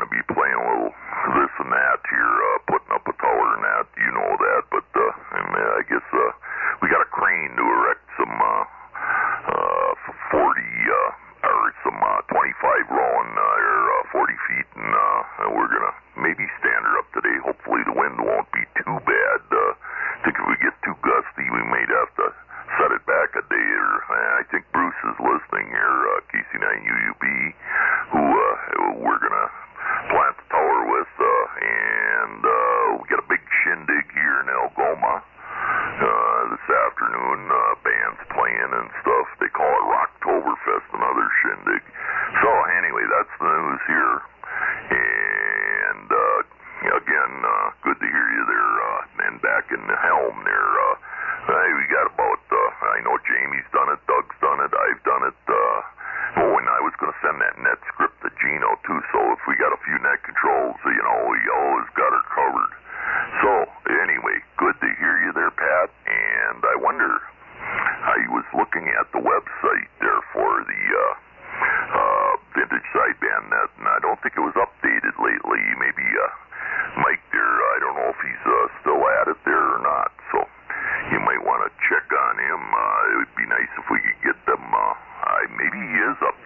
to be playing a little this and that here, putting up a tower and that. You know that, but I guess we got a crane to erect some 40 or some 25 rolling or 40 feet, and we're gonna maybe stand her up today. Hopefully the wind won't be too bad. I think if we get too gusty, we might have to set it back a day. Or I think Bruce is listening here, KC9UUB, who we're gonna plant the tower with, and we got a big shindig here in Algoma this afternoon. Bands playing and stuff. They call it Rocktoberfest, another shindig. So anyway, that's the news here. And again, good to hear you there. And back in the helm there, we got about, I know Jamie's done it, Doug's done it, I've done it. And I was going to send that net script to Gino too, so if we got a few net controls, we always got her covered. So anyway, good to hear you there, Pat. And I wonder, I was looking at the website there for the vintage sideband net, and I don't think it was updated lately. Maybe Mike there, I don't know if he's still at it there or not, so you might want to check on him. It would be nice if we could get them, maybe he is up